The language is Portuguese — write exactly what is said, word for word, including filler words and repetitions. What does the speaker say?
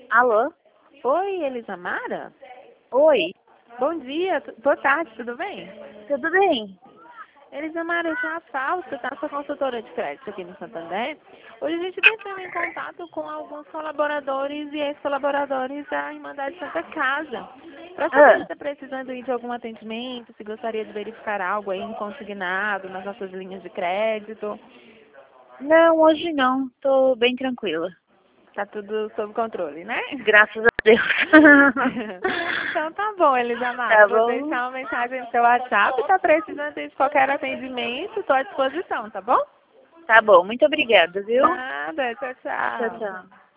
Alô? Oi, Elisamara? Oi, Bom dia, tu- boa tarde, tudo bem? tudo bem? Elisamara, eu sou a Fausta, tá? Sou consultora de crédito aqui no Santander. Hoje a gente está entrando em contato com alguns colaboradores e ex-colaboradores da Irmandade Santa Casa. Para saber se Ah, está precisando ir de algum atendimento, se gostaria de verificar algo aí em consignado nas nossas linhas de crédito. não, hoje não. Tô bem tranquila. Tá tudo sob controle, né? Graças a Deus. Então tá bom, Elisamara. Tá Eu vou bom? deixar uma mensagem no seu WhatsApp. Tá precisando de qualquer atendimento, estou à disposição, tá bom? Tá bom, muito obrigada, viu? Nada, tchau, Tchau, tchau. tchau.